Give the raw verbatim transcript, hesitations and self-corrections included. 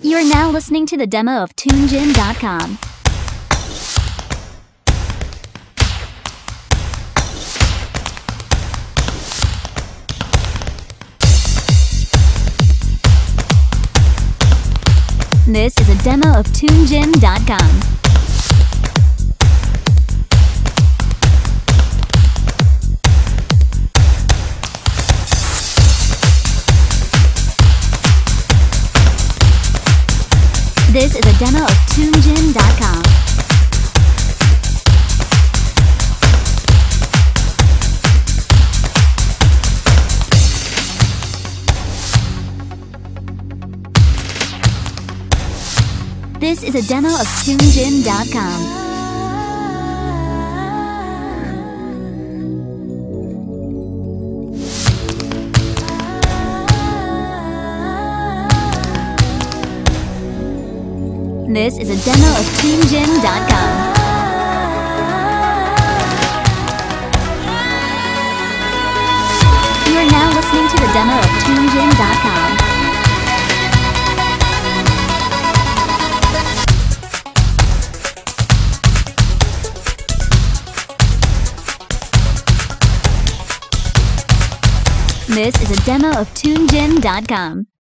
You are now listening to the demo of TuneGen dot com. This is a demo of TuneGen dot com. This is a demo of TuneGen dot com. This is a demo of TuneGen dot com. This is a demo of TuneGen dot com. You are now listening to the demo of TuneGen dot com. This is a demo of TuneGen dot com.